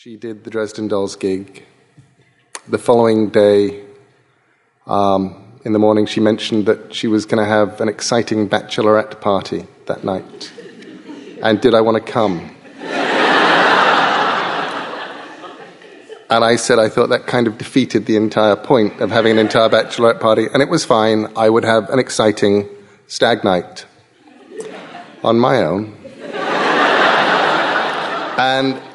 She did the Dresden Dolls gig. The following day, in the morning, she mentioned that she was going to have an exciting bachelorette party that night. And did I want to come? And I said I thought that kind of defeated the entire point of having an entire bachelorette party, and it was fine. I would have an exciting stag night on my own. And